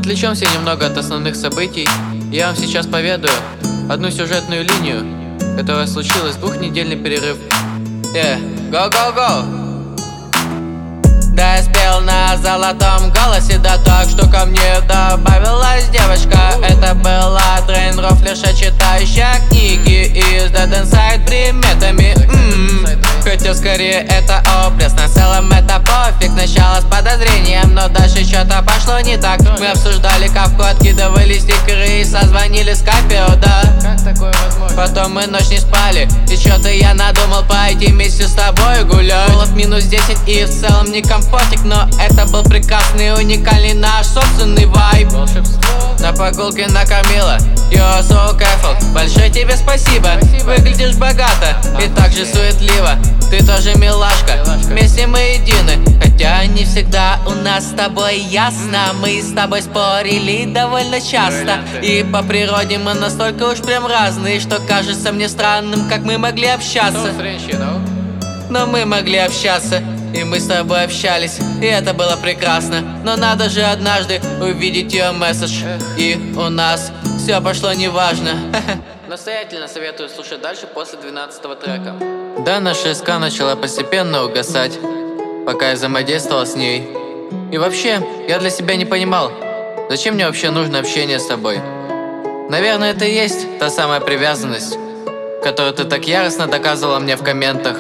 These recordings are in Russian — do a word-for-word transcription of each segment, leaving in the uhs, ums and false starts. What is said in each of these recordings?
Отвлечемся немного от основных событий. Я вам сейчас поведаю одну сюжетную линию, которая случилась в двухнедельный перерыв. Yeah, go, go, go! Да, я спел на золотом голосе, да так, что ко мне добавилась девочка. Это была Трейн Рофлиша, читающая книги из Dead Inside приметами. М-м-м. Хотя скорее это образ, на целом это пофиг. Сначала с подозрением, но дальше что-то пошло не так. Мы обсуждали Кавку, откидывали стикеры и созвонили с Капио, да. Как такое возможно? Потом мы ночь не спали, и что-то я надумал пойти вместе с тобой гулять. Холод минус десять и в целом не комфортик, но это был прекрасный, уникальный наш собственный вайб. Волшебство. На прогулке накормила, you're so careful. Большое тебе спасибо, Спасибо. Выглядишь богато и так же суетливо. Ты тоже милашка, Милашка. вместе мы едины. Хотя не всегда у нас с тобой ясно. Мы с тобой спорили довольно часто, и по природе мы настолько уж прям разные, что кажется мне странным, как мы могли общаться. So strange, you know? Но мы могли общаться, и мы с тобой общались, и это было прекрасно. Но надо же однажды увидеть ее месседж, и у нас все пошло неважно. Настоятельно советую слушать дальше после двенадцатого трека. Да, наша СК начала постепенно угасать, пока я взаимодействовал с ней. И вообще, я для себя не понимал, зачем мне вообще нужно общение с тобой. Наверное, это и есть та самая привязанность, которую ты так яростно доказывала мне в комментах.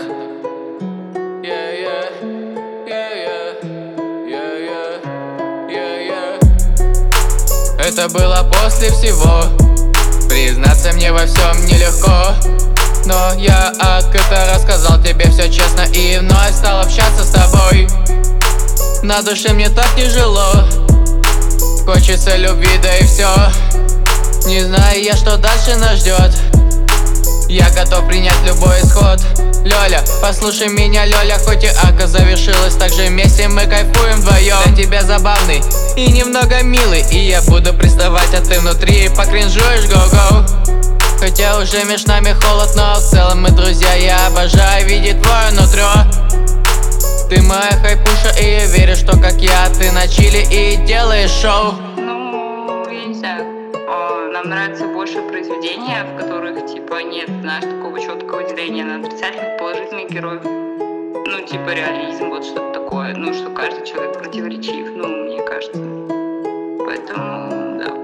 Это было после всего. Признаться мне во всем нелегко, но я открыто рассказал тебе все честно и вновь стал общаться с тобой. На душе мне так тяжело, хочется любви, да и все. Не знаю я, что дальше нас ждет. Я готов принять любой исход. Лёля, послушай меня, Лёля, хоть и арка завершилась, так же вместе мы кайфуем вдвоем. Для тебя забавный и немного милый, и я буду приставать, а ты внутри покринжуешь, го-го. Хотя уже меж нами холод, но в целом мы друзья. Я обожаю видеть твое нутро. Ты моя хайпуша, и я верю, что как я, ты на чили и делаешь шоу. Ну, я не знаю, а, нам нравятся больше произведения, в которых, типа, нет, знаешь, такого четкого деления на отрицательных, положительных героев. Ну, типа, реализм, вот что-то такое. Ну, что каждый человек противоречив, ну, мне кажется. Поэтому, да.